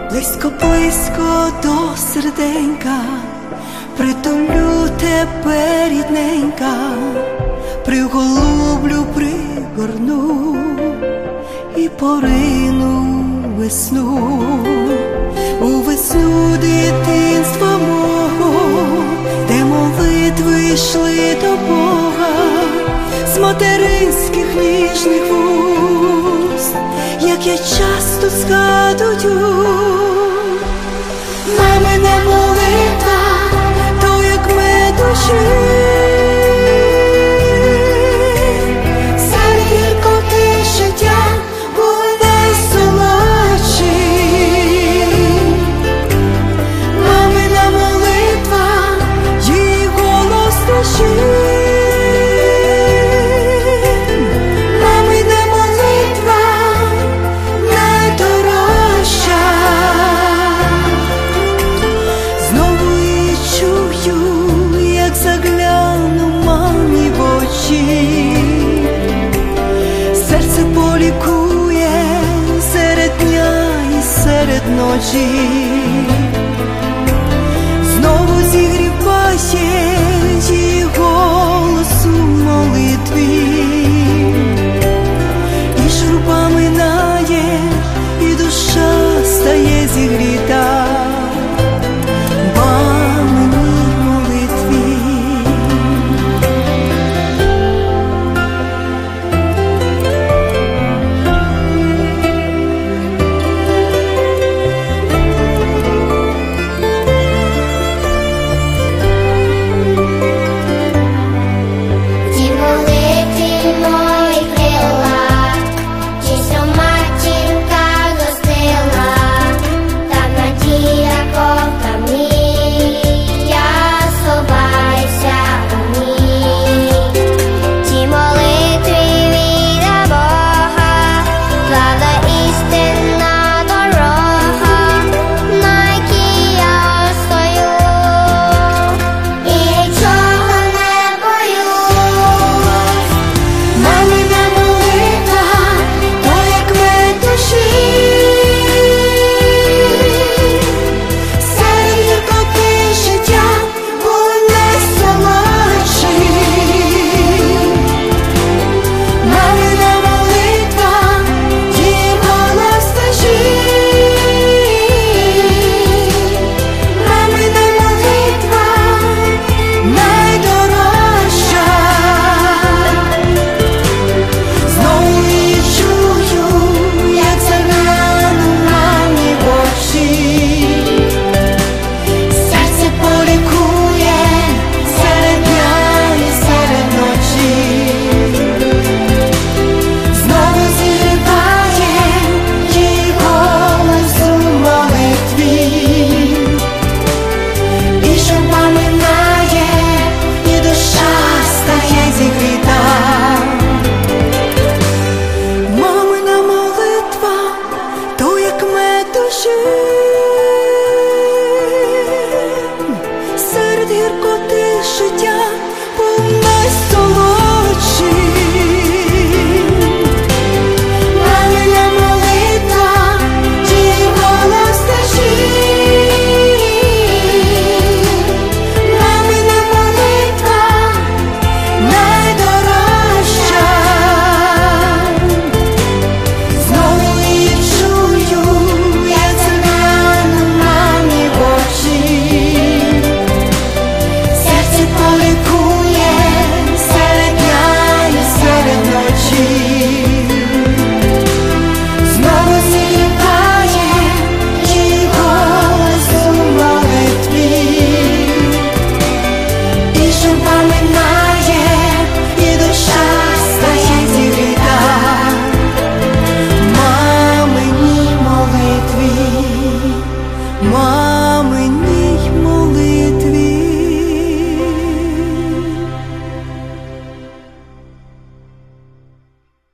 Близько-близько до серденька, притулю тебе, рідненька, приголублю, пригорну і порину весну, у весну дитинства мого, де молитви йшли до Бога, з материнських ніжних вуст, як я часто згадую. Мамина молитва, то як мед душі, серед гіркоти життя буде солодший. Мамина молитва, її голос душі. Мамина молитва найдорожча. Знову її чую, як загляну мамі в очі. Серце полікує серед дня і серед ночі. Знову зігріває